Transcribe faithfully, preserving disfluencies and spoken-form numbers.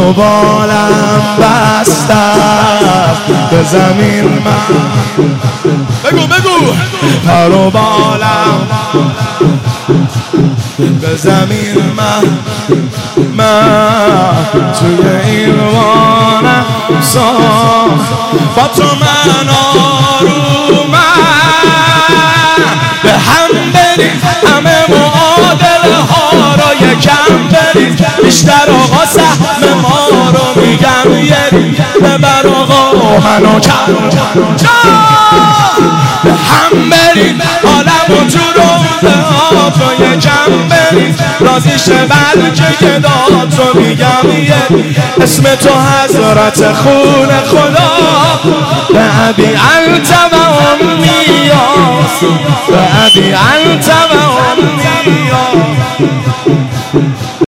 و بالم بستم به زمین من. بگو بگو پر و بالم به زمین من، من توی این وانم سان با تو من آرومم. به هم بریم همه معادله ها رو یکم بریم، بیشتر آقا سهم ما رو میگم یه ببر آقا منو کم. به هم بریم عالم و تو رو به آب رو یکم بریم، راضی شه بلکه که داد رو میگم یه اسم تو حضرت خون خدا. به ابی انت و امی به ابی انت و امی